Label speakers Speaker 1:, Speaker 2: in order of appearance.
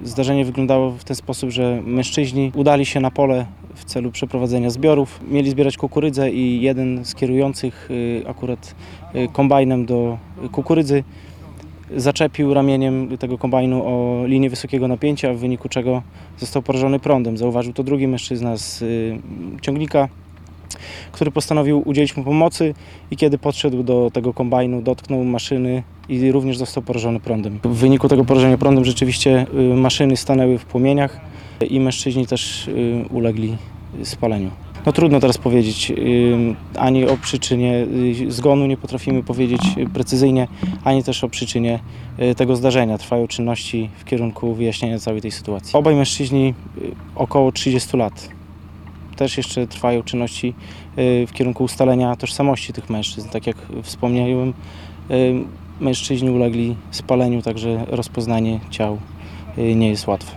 Speaker 1: Zdarzenie wyglądało w ten sposób, że mężczyźni udali się na pole w celu przeprowadzenia zbiorów. Mieli zbierać kukurydzę i jeden z kierujących akurat kombajnem do kukurydzy zaczepił ramieniem tego kombajnu o linię wysokiego napięcia, w wyniku czego został porażony prądem. Zauważył to drugi mężczyzna z ciągnika, który postanowił udzielić mu pomocy i kiedy podszedł do tego kombajnu, dotknął maszyny i również został porażony prądem. W wyniku tego porażenia prądem rzeczywiście maszyny stanęły w płomieniach i mężczyźni też ulegli spaleniu. No trudno teraz powiedzieć, ani o przyczynie zgonu nie potrafimy powiedzieć precyzyjnie, ani też o przyczynie tego zdarzenia. Trwają czynności w kierunku wyjaśnienia całej tej sytuacji. Obaj mężczyźni około 30 lat. Też jeszcze trwają czynności w kierunku ustalenia tożsamości tych mężczyzn. Tak jak wspomniałem, mężczyźni ulegli spaleniu, także rozpoznanie ciał nie jest łatwe.